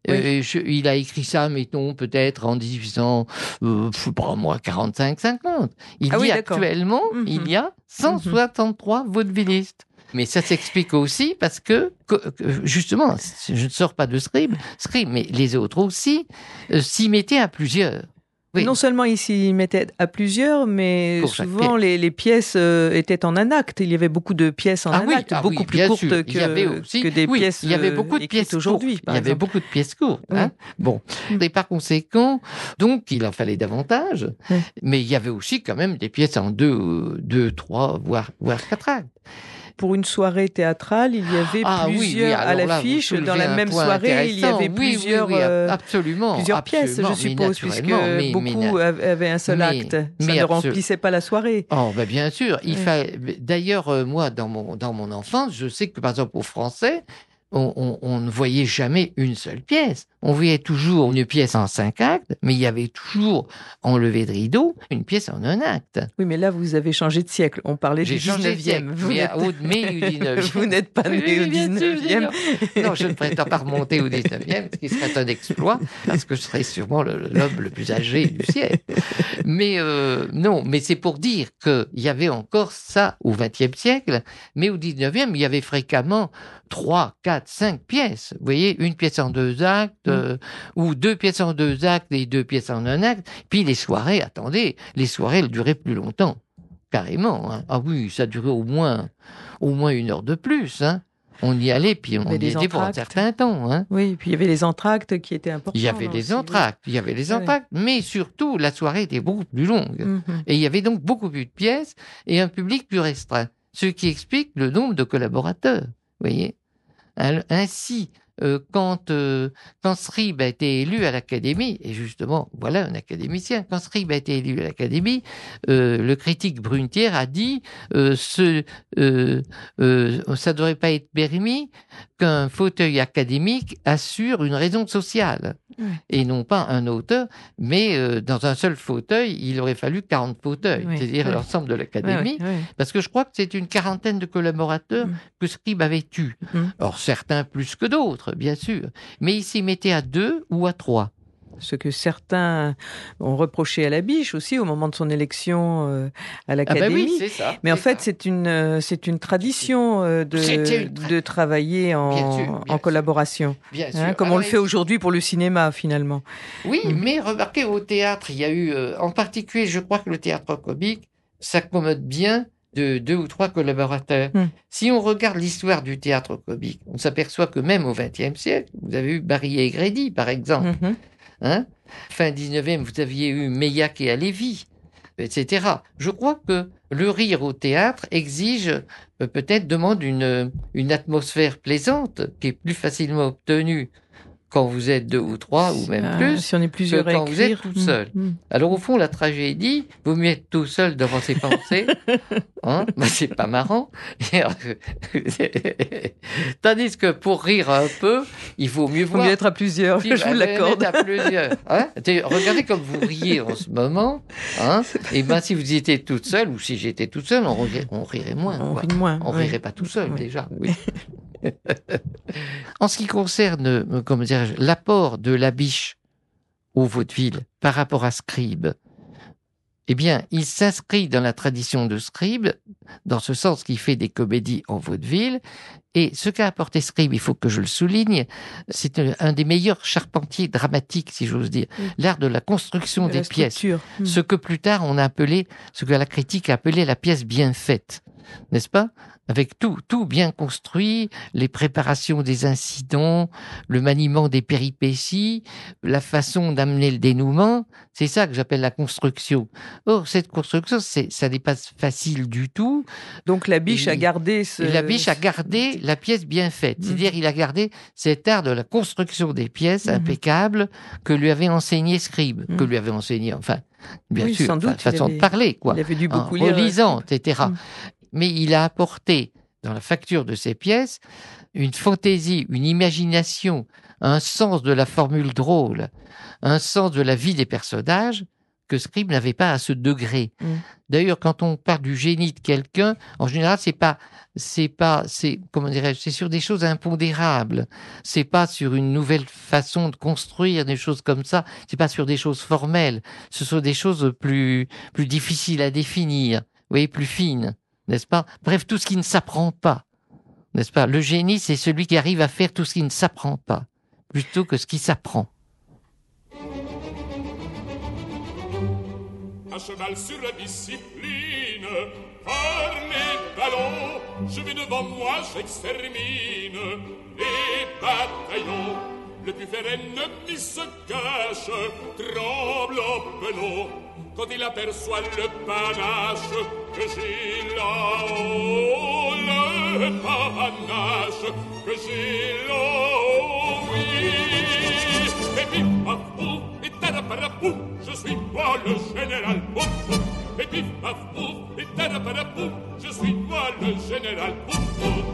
Oui. Euh, je, il a écrit ça, mettons, peut-être en dix-huit cents, euh, je sais pas moi, quarante-cinq, cinquante. Il ah dit oui, actuellement, mm-hmm. il y a cent soixante-trois mm-hmm. vaudevillistes. Mais ça s'explique aussi parce que, que, justement, je ne sors pas de Scribe, Scribe, mais les autres aussi euh, s'y mettaient à plusieurs. Oui. Non seulement ils s'y mettaient à plusieurs, mais Pour souvent les, les pièces euh, étaient en un acte. Il y avait beaucoup de pièces en ah un oui, acte, ah beaucoup oui, plus courtes sûr. que, aussi, que des oui, pièces il y avait beaucoup de pièces aujourd'hui. Il y avait exemple. beaucoup de pièces courtes. Hein. Oui. Bon, et par conséquent, donc il en fallait davantage, oui. mais il y avait aussi quand même des pièces en deux, deux, trois, voire, voire quatre actes. Pour une soirée théâtrale, il y avait ah, plusieurs oui, oui. à l'affiche. Dans la même soirée, il y avait oui, plusieurs, oui, oui, absolument, plusieurs absolument, pièces, je suppose, puisque mais, beaucoup mais, avaient un seul mais, acte. Ça mais ne remplissait pas la soirée. Oh, ben bien sûr. Il oui. fallait... D'ailleurs, euh, moi, dans mon, dans mon enfance, je sais que, par exemple, au français, on, on, on ne voyait jamais une seule pièce. On voyait toujours une pièce en cinq actes, mais il y avait toujours, en lever de rideau, une pièce en un acte. Oui, mais là, vous avez changé de siècle. On parlait J'ai du dix-neuvième. Vous n'êtes... mais au dix-neuvième. Vous n'êtes pas né au dix-neuvième. Non, je ne prétends pas remonter au dix-neuvième, ce qui serait un exploit, parce que je serais sûrement le, l'homme le plus âgé du siècle. Mais euh, non, mais c'est pour dire qu'il y avait encore ça au vingtième siècle, mais au dix-neuvième, il y avait fréquemment trois, quatre, cinq pièces. Vous voyez, une pièce en deux actes, mmh. euh, ou deux pièces en deux actes et deux pièces en un acte. Puis les soirées, attendez, les soirées, elles duraient plus longtemps. Carrément. Hein. Ah oui, ça durait au moins, au moins une heure de plus. Hein. On y allait, puis on y était pour un certain temps. Hein. Oui, puis il y avait les entr'actes qui étaient importants. Il y avait les aussi, entr'actes, oui. il y avait les entr'actes, oui. mais surtout, la soirée était beaucoup plus longue. Mm-hmm. Et il y avait donc beaucoup plus de pièces et un public plus restreint. Ce qui explique le nombre de collaborateurs. Vous voyez ? Ainsi, euh, quand, euh, quand Scribe a été élu à l'Académie, et justement, voilà un académicien, quand Scribe a été élu à l'Académie, euh, le critique Brunetière a dit euh, ce, euh, euh, ça ne devrait pas être permis qu'un fauteuil académique assure une raison sociale, oui. et non pas un auteur, mais euh, dans un seul fauteuil, il aurait fallu quarante fauteuils, oui. c'est-à-dire oui. l'ensemble de l'Académie, oui, oui, oui. parce que je crois que c'est une quarantaine de collaborateurs mm. que Scribe avait eu. Mm. Alors certains plus que d'autres, bien sûr, mais il s'y mettait à deux ou à trois. Ce que certains ont reproché à Labiche aussi au moment de son élection euh, à l'Académie. Ah ben oui, c'est ça, mais en c'est fait, ça. c'est une, euh, c'est une tradition euh, de, une tra... de travailler en, bien sûr, bien en collaboration, bien sûr. Hein, comme Alors, on le fait aujourd'hui pour le cinéma, finalement. Oui, mmh. mais remarquez, au théâtre, il y a eu, euh, en particulier, je crois que le théâtre comique s'accommode bien de deux ou trois collaborateurs. Mmh. Si on regarde l'histoire du théâtre comique, on s'aperçoit que même au vingtième siècle, vous avez eu Barry et Grady, par exemple. Mmh. Hein? Fin dix-neuvième, vous aviez eu Meillac et Halévy, et cetera. Je crois que le rire au théâtre exige, euh, peut-être demande une, une atmosphère plaisante, qui est plus facilement obtenue quand vous êtes deux ou trois, ou même ah, plus, si on est plusieurs que quand à vous êtes tout seul. Mmh. Alors au fond, la tragédie, vaut mieux être tout seul devant ses pensées, hein, bah, c'est pas marrant. Tandis que pour rire un peu, il vaut mieux voir... Il faut mieux être à plusieurs, si, je bah, vous l'accorde. Être à plusieurs. Hein. Regardez comme vous riez en ce moment, hein, et ben si vous étiez toute seule, ou si j'étais toute seule, on rirait, on rirait moins. On quoi. rit moins. On oui. rirait pas tout seul, oui. déjà. Oui. En ce qui concerne, comment dirais-je, l'apport de Labiche au vaudeville par rapport à Scribe, eh bien, il s'inscrit dans la tradition de Scribe, dans ce sens qu'il fait des comédies en vaudeville. Et ce qu'a apporté Scribe, il faut que je le souligne, c'est un des meilleurs charpentiers dramatiques, si j'ose dire. Mmh. L'art de la construction de des la pièces. Mmh. Ce que plus tard on a appelé, ce que la critique a appelé la pièce bien faite. N'est-ce pas? Avec tout, tout bien construit, les préparations des incidents, le maniement des péripéties, la façon d'amener le dénouement, c'est ça que j'appelle la construction. Or, cette construction, c'est, ça n'est pas facile du tout. Donc Labiche Et, a gardé ce... Labiche a gardé la pièce bien faite. Mmh. C'est-à-dire, il a gardé cet art de la construction des pièces mmh. impeccable que lui avait enseigné Scribe, mmh. que lui avait enseigné, enfin, bien oui, sûr, sans doute, façon avait, de parler, quoi. Il avait dû beaucoup en lire. Relisant, et cetera. Mmh. Mais il a apporté dans la facture de ses pièces une fantaisie, une imagination, un sens de la formule drôle, un sens de la vie des personnages que Scribe n'avait pas à ce degré. Mm. D'ailleurs, quand on parle du génie de quelqu'un, en général, c'est pas, c'est pas, c'est, comment dirais-je, c'est sur des choses impondérables. C'est pas sur une nouvelle façon de construire des choses comme ça. C'est pas sur des choses formelles. Ce sont des choses plus, plus difficiles à définir. Vous voyez, plus fines, n'est-ce pas? Bref, tout ce qui ne s'apprend pas, n'est-ce pas? Le génie, c'est celui qui arrive à faire tout ce qui ne s'apprend pas, plutôt que ce qui s'apprend. À cheval sur la discipline, par mes ballons, je vais devant moi, j'extermine les bataillons. Le plus fer ennemi se cache, tremble en penaud, quand il aperçoit le panache que j'ai là-haut, le panache que j'ai là-haut, oui. Et puis, paf, pouf, et taraparapou, je suis moi le général, pouf, pouf. Et puis, paf, pouf, et taraparapou, je suis moi le général, pouf, pouf.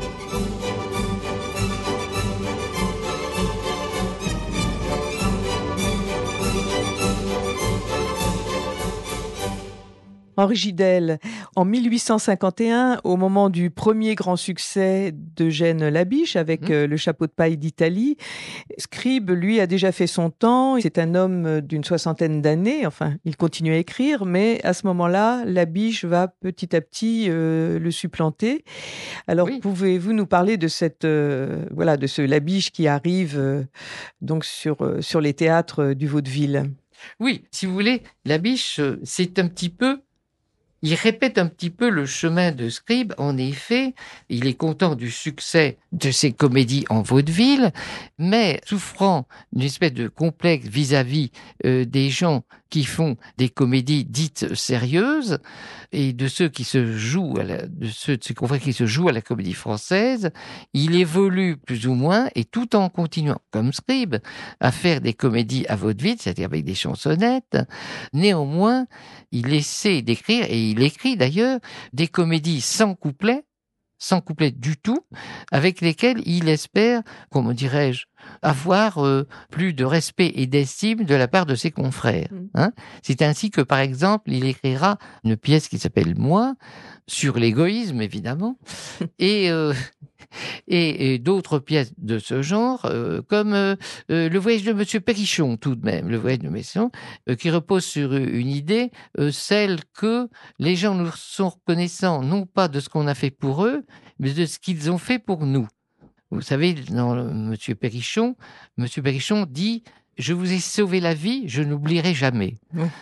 Henri Gidel, en mille huit cent cinquante et un, au moment du premier grand succès d'Eugène Labiche avec mmh. euh, Le chapeau de paille d'Italie, Scribe, lui, a déjà fait son temps. C'est un homme d'une soixantaine d'années. Enfin, il continue à écrire, mais à ce moment-là, Labiche va petit à petit euh, le supplanter. Alors, oui. Pouvez-vous nous parler de cette, euh, voilà, de ce Labiche qui arrive euh, donc sur euh, sur les théâtres du vaudeville? Oui, si vous voulez, Labiche, c'est un petit peu. Il répète un petit peu le chemin de Scribe. En effet, il est content du succès de ses comédies en vaudeville, mais souffrant d'une espèce de complexe vis-à-vis euh, des gens qui font des comédies dites sérieuses et de ceux qui se jouent, à la, de ceux de ses confrères qui se jouent à la comédie française. Il évolue plus ou moins, et tout en continuant, comme Scribe, à faire des comédies à vaudeville, c'est-à-dire avec des chansonnettes. Néanmoins, il essaie d'écrire, et il écrit d'ailleurs, des comédies sans couplet, sans couplet du tout, avec lesquelles il espère, comment dirais-je, avoir euh, plus de respect et d'estime de la part de ses confrères. Hein. C'est ainsi que, par exemple, il écrira une pièce qui s'appelle « Moi », sur l'égoïsme, évidemment, et, euh, et, et d'autres pièces de ce genre, euh, comme euh, euh, Le voyage de Monsieur Perrichon, tout de même, Le voyage de Monsieur Perrichon, euh, qui repose sur une idée, euh, celle que les gens nous sont reconnaissants, non pas de ce qu'on a fait pour eux, mais de ce qu'ils ont fait pour nous. Vous savez, dans le, Monsieur Perrichon, Monsieur Perrichon dit « Je vous ai sauvé la vie, je n'oublierai jamais. »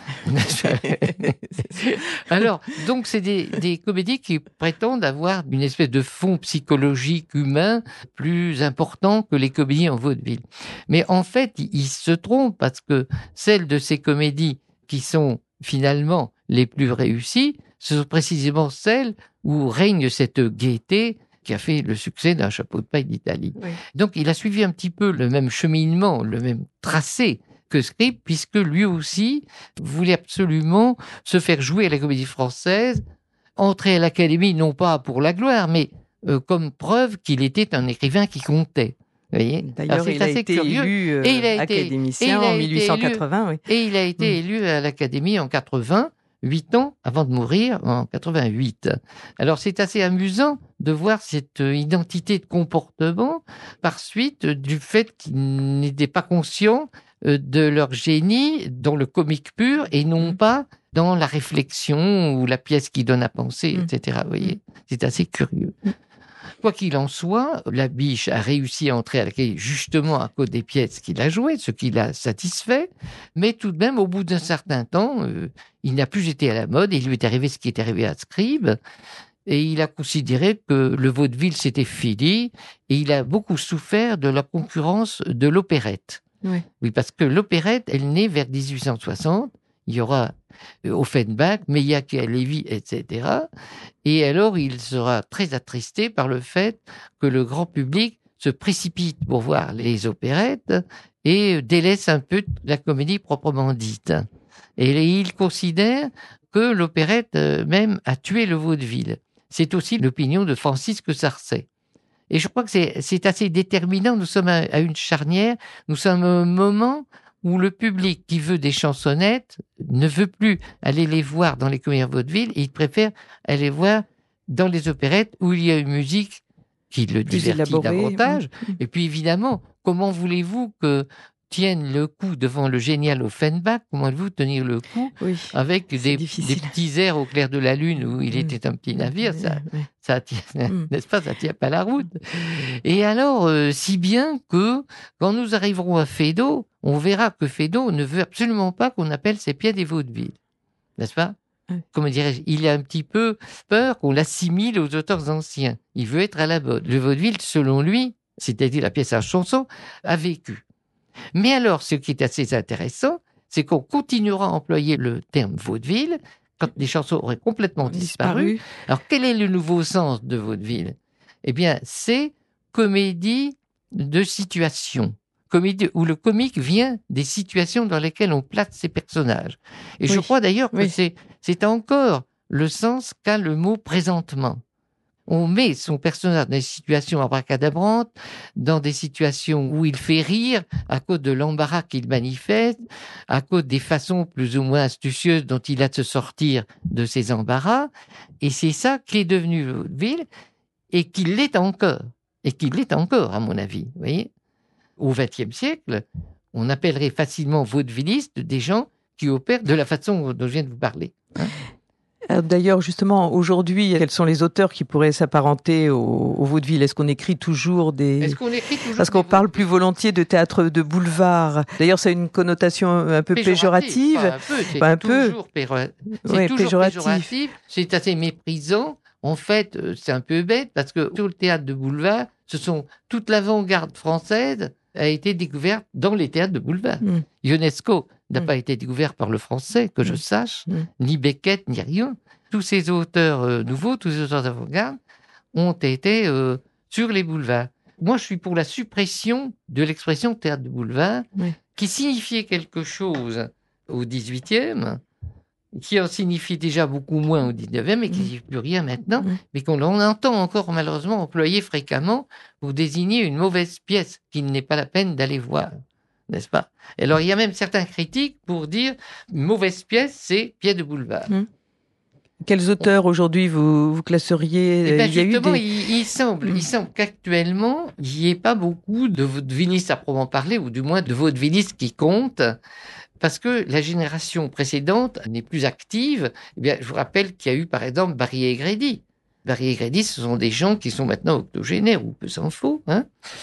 Alors, donc, c'est des, des comédies qui prétendent avoir une espèce de fond psychologique humain plus important que les comédies en vaudeville. Mais en fait, il se trompe parce que celles de ces comédies qui sont finalement les plus réussies, ce sont précisément celles où règne cette gaieté qui a fait le succès d'un chapeau de paille d'Italie. Oui. Donc, il a suivi un petit peu le même cheminement, le même tracé que Scribe, puisque lui aussi voulait absolument se faire jouer à la comédie française, entrer à l'Académie, non pas pour la gloire, mais euh, comme preuve qu'il était un écrivain qui comptait. Vous voyez. D'ailleurs, il a été curieux. élu euh, et il a été, académicien en mille huit cent quatre-vingts. Élu, oui. Et il a été mmh. élu à l'Académie en quatre-vingts, huit ans avant de mourir en quatre-vingt-huit. Alors, c'est assez amusant de voir cette identité de comportement par suite du fait qu'ils n'étaient pas conscients de leur génie dans le comique pur et non pas dans la réflexion ou la pièce qui donne à penser, et cetera. Vous voyez, c'est assez curieux. Quoi qu'il en soit, Labiche a réussi à entrer à l'académie justement à cause des pièces qu'il a jouées, ce qui l'a satisfait, mais tout de même, au bout d'un certain temps, euh, il n'a plus été à la mode et il lui est arrivé ce qui est arrivé à Scribe, et il a considéré que le vaudeville s'était fini, et il a beaucoup souffert de la concurrence de l'opérette. Oui. oui, parce que l'opérette, elle naît vers dix-huit cent soixante, il y aura Offenbach, Meilhac à Lévy, et cetera. Et alors, il sera très attristé par le fait que le grand public se précipite pour voir les opérettes et délaisse un peu la comédie proprement dite. Et il considère que l'opérette même a tué le vaudeville. C'est aussi l'opinion de Francisque Sarcey. Et je crois que c'est, c'est assez déterminant. Nous sommes à, à une charnière, nous sommes à un moment où le public qui veut des chansonnettes ne veut plus aller les voir dans les comédies vaudeville, et il préfère aller voir dans les opérettes où il y a une musique qui le Plus divertit élaboré. davantage. Et puis évidemment, comment voulez-vous que tienne le coup devant le génial Offenbach? Comment voulez-vous tenir le coup Oui. avec c'est des, des difficile. petits airs au clair de la lune où il Mm. était un petit navire? Ça, Ouais. ça tient, Mm. n'est-ce pas, ça tient pas la route. Et alors, euh, si bien que quand nous arriverons à Feydeau, on verra que Feydeau ne veut absolument pas qu'on appelle ses pièces des vaudevilles, n'est-ce pas? Ouais. Comment dirais-je? Il a un petit peu peur qu'on l'assimile aux auteurs anciens. Il veut être à la mode. Le vaudeville, selon lui, c'est-à-dire la pièce à chanson, a vécu. Mais alors, ce qui est assez intéressant, c'est qu'on continuera à employer le terme vaudeville quand les chansons auraient complètement disparu. Disparu. Alors, quel est le nouveau sens de vaudeville? Eh bien, c'est comédie de situation. Comédie où le comique vient des situations dans lesquelles on place ses personnages. Et je Oui. crois d'ailleurs que Oui. c'est, c'est encore le sens qu'a le mot présentement. On met son personnage dans des situations abracadabrantes, dans des situations où il fait rire à cause de l'embarras qu'il manifeste, à cause des façons plus ou moins astucieuses dont il a de se sortir de ses embarras. Et c'est ça qui est devenu le vaudeville, et qui l'est encore. Et qui l'est encore, à mon avis. Vous voyez? Au vingtième siècle, on appellerait facilement vaudevillistes des gens qui opèrent de la façon dont je viens de vous parler. Hein? Alors, d'ailleurs, justement, aujourd'hui, quels sont les auteurs qui pourraient s'apparenter au, au vaudeville? Est-ce qu'on écrit toujours des... Est-ce qu'on écrit toujours Parce qu'on des parle vaudevilles? plus volontiers de théâtre de boulevard. D'ailleurs, ça a une connotation un peu péjorative. Pas un peu, c'est Pas un peu. toujours, péro- c'est Ouais, toujours péjoratif. péjoratif. C'est assez méprisant. En fait, euh, c'est un peu bête parce que tout le théâtre de boulevard, ce sont toute l'avant-garde française a été découverte dans les théâtres de boulevard. Mm. Ionesco n'a Mm. pas été découvert par le français, que je Mm. sache, Mm. ni Beckett, ni rien. Tous ces auteurs euh, nouveaux, tous ces auteurs d'avant-garde ont été euh, sur les boulevards. Moi, je suis pour la suppression de l'expression théâtre de boulevard, Oui. qui signifiait quelque chose au dix-huitième, qui en signifie déjà beaucoup moins au dix-neuvième et qui ne signifie plus rien maintenant, Mm. mais qu'on on entend encore malheureusement employer fréquemment pour désigner une mauvaise pièce qu'il n'est pas la peine d'aller voir, n'est-ce pas? Et alors, il y a même certains critiques pour dire une mauvaise pièce, c'est pièce de boulevard. Mm. Quels auteurs aujourd'hui vous, vous classeriez? Et ben Il y a eu justement, des... il, il semble, Mm. il semble qu'actuellement, il n'y ait pas beaucoup de vaudevillistes à proprement parler, ou du moins de vaudevillistes qui comptent, parce que la génération précédente n'est plus active. Eh bien, je vous rappelle qu'il y a eu, par exemple, Barry et Grady. Barry et Grady, ce sont des gens qui sont maintenant octogénaires, ou peu s'en faut, hein.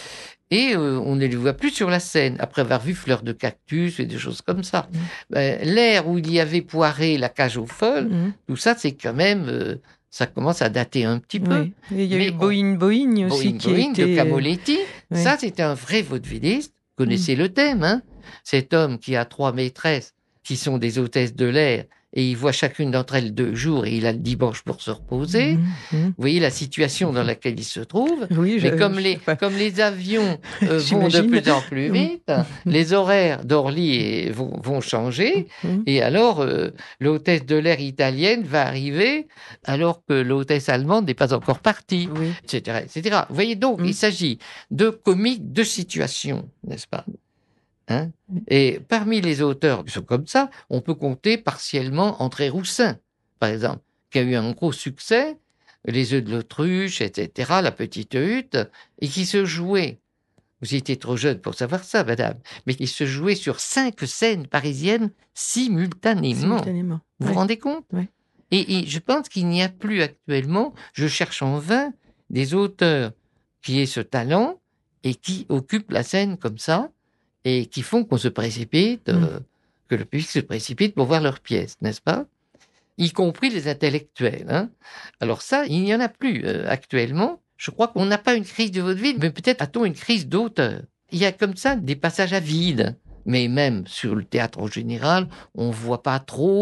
Et euh, on ne les voit plus sur la scène, après avoir vu Fleur de Cactus et des choses comme ça. Mm. Ben, l'ère où il y avait Poiré, La Cage aux Folles, Mm. tout ça, c'est quand même... euh, ça commence à dater un petit peu. Oui. Et il y a Mais eu on- Boing Boing aussi Boing qui Boing était... de Camoletti. Oui. Ça, c'était un vrai vaudevilliste. Vous connaissez le thème, hein? Cet homme qui a trois maîtresses qui sont des hôtesses de l'air et il voit chacune d'entre elles deux jours et il a le dimanche pour se reposer. Mm. Mm. Vous voyez la situation dans laquelle il se trouve. Oui, je- Mais comme je les, sais pas. comme les avions euh, vont de J'imagine. plus en plus vite, les horaires d'Orly et- vont, vont changer. Mm. Et alors, euh, l'hôtesse de l'air italienne va arriver alors que l'hôtesse allemande n'est pas encore partie, Oui. et cetera, et cetera. Vous voyez, donc, Mm. il s'agit de comiques de situation, n'est-ce pas? Hein? Et parmi les auteurs qui sont comme ça, on peut compter partiellement André Roussin, par exemple, qui a eu un gros succès, Les œufs de l'autruche, et cetera, La petite hutte, et qui se jouait. Vous étiez trop jeune pour savoir ça, madame, mais qui se jouait sur cinq scènes parisiennes simultanément. Simultanément. Vous Ouais. vous rendez compte? Ouais. Et, et je pense qu'il n'y a plus actuellement, je cherche en vain, des auteurs qui aient ce talent et qui occupent la scène comme ça et qui font qu'on se précipite, Mm. euh, que le public se précipite pour voir leurs pièces, n'est-ce pas? Y compris les intellectuels. Hein. Alors ça, il n'y en a plus euh, actuellement. Je crois qu'on n'a pas une crise de vaudeville, mais peut-être a-t-on une crise d'auteur. Il y a comme ça des passages à vide. Mais même sur le théâtre en général, on voit pas trop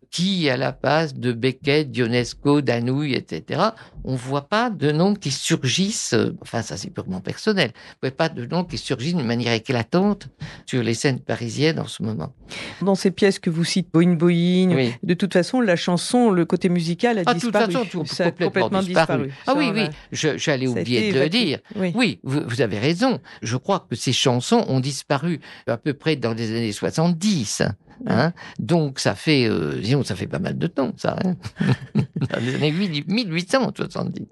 qui à la place de Beckett, Ionesco, Danouille, et cetera. On ne voit pas de noms qui surgissent, enfin ça c'est purement personnel, on ne voit pas de noms qui surgissent d'une manière éclatante sur les scènes parisiennes en ce moment. Dans ces pièces que vous citez, Boing Boing, oui. de toute façon la chanson, le côté musical a ah, disparu. De toute façon, tout, ça a complètement, complètement disparu. disparu. Ah oui, oui, la... je, j'allais oublier de le dire. Oui, oui vous, vous avez raison. Je crois que ces chansons ont disparu à peu près dans les années soixante-dix. Hein, donc ça fait, euh, disons, ça fait pas mal de temps, ça. Hein dans les années mille huit cent soixante-dix.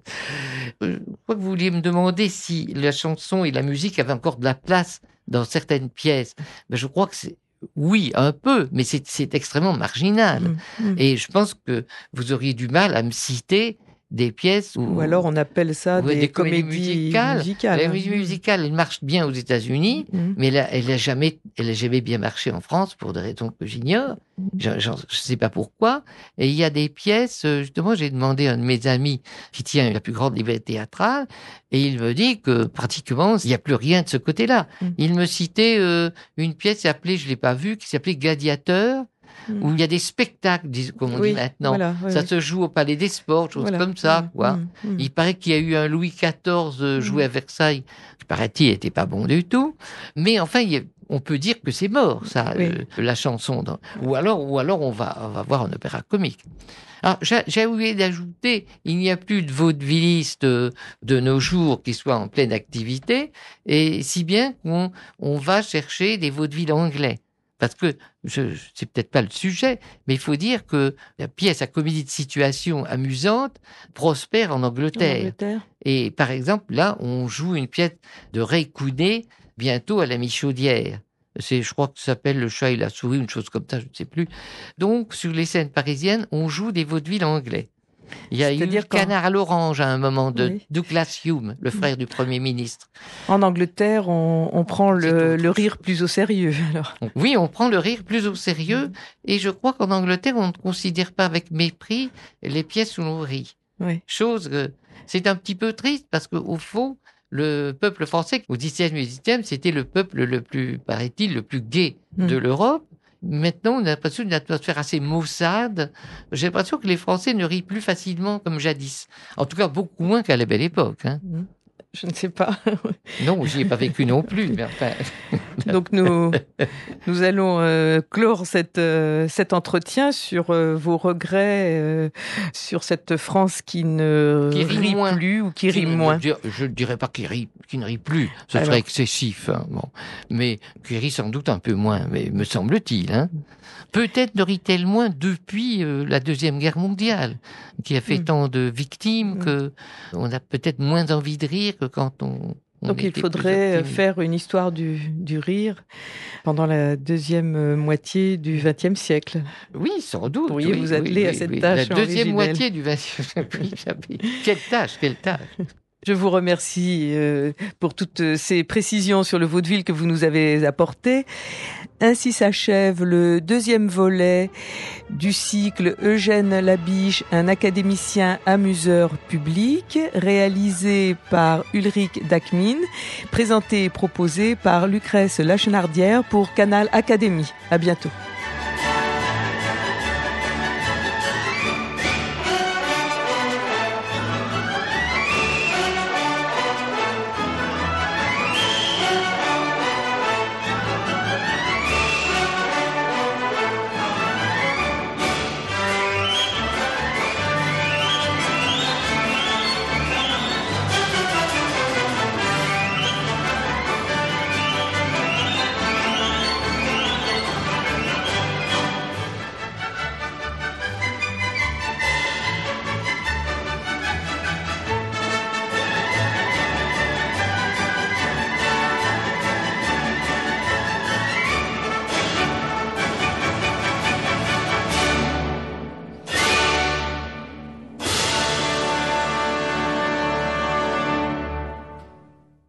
Je crois que vous vouliez me demander si la chanson et la musique avaient encore de la place dans certaines pièces. Ben, je crois que c'est oui, un peu, mais c'est, c'est extrêmement marginal. Mmh, mmh. Et je pense que vous auriez du mal à me citer des pièces où, ou alors on appelle ça des, des comédies, comédies musicales. musicales. La musique musicale, elle marche bien aux États-Unis, mmh. mais là, elle n'a jamais, elle a jamais bien marché en France pour des raisons que j'ignore. Je ne sais pas pourquoi. Et il y a des pièces, justement, j'ai demandé à un de mes amis qui tient la plus grande librairie théâtrale, et il me dit que pratiquement, il n'y a plus rien de ce côté-là. Mmh. Il me citait euh, une pièce appelée, je ne l'ai pas vue, qui s'appelait Gladiateur, mmh. où il y a des spectacles, comme on oui, dit maintenant. Voilà, oui, ça oui. se joue au Palais des Sports, choses voilà. comme ça, quoi. Mmh, mmh. Il paraît qu'il y a eu un Louis quatorze joué mmh. à Versailles, qui paraît-il n'était pas bon du tout. Mais enfin, il y a, on peut dire que c'est mort, ça, oui. euh, la chanson. Dans... Ou alors, ou alors on va, on va voir un opéra comique. Alors, j'ai, j'ai oublié d'ajouter, il n'y a plus de vaudevillistes de nos jours qui soient en pleine activité, et si bien qu'on on va chercher des vaudevilles anglais. Parce que, je, c'est peut-être pas le sujet, mais il faut dire que la pièce à comédie de situation amusante prospère en Angleterre. En Angleterre. Et par exemple, là, on joue une pièce de Ray Cooney, bientôt à la Michaudière. C'est, je crois que ça s'appelle Le chat et la souris, une chose comme ça, je ne sais plus. Donc, sur les scènes parisiennes, on joue des vaudevilles anglais. Il y a eu quand... Canard à l'orange à un moment de oui. Douglas Hume, le frère du Premier ministre. En Angleterre, on, on prend le, le rire plus au sérieux. Alors. Oui, on prend le rire plus au sérieux. Et je crois qu'en Angleterre, on ne considère pas avec mépris les pièces où l'on rit. Oui. Chose que c'est un petit peu triste parce qu'au fond, le peuple français, au dix-septième et dix-huitième, c'était le peuple le plus, paraît-il, le plus gai mmh. de l'Europe. Maintenant, on a l'impression d'une atmosphère assez maussade. J'ai l'impression que les Français ne rient plus facilement comme jadis. En tout cas, beaucoup moins qu'à la belle époque. Hein. Je ne sais pas. Non, j'y ai pas vécu non plus. Mais enfin... Donc nous, nous allons euh, clore cette, euh, cet entretien sur euh, vos regrets, euh, sur cette France qui ne qui rit, rit plus ou qui, qui rit moins. Je ne dirais pas qui rit, qui ne rit plus. Ce Alors... serait excessif. Hein, bon. Mais qui rit sans doute un peu moins, mais me semble-t-il. Hein. Peut-être ne rit-elle moins depuis euh, la Deuxième Guerre mondiale, qui a fait mmh. tant de victimes mmh. que on a peut-être moins envie de rire que quand on... on Donc il faudrait faire une histoire du, du rire pendant la deuxième moitié du vingtième siècle. Oui, sans doute. Pourriez oui, vous atteler oui, à oui, cette oui. tâche La deuxième moitié du vingtième siècle. Quelle tâche, quelle tâche. Je vous remercie euh, pour toutes ces précisions sur le vaudeville que vous nous avez apportées. Ainsi s'achève le deuxième volet du cycle Eugène Labiche, un académicien amuseur public, réalisé par Ulrich Dachmin, présenté et proposé par Lucrèce Lachenardière pour Canal Académie. À bientôt.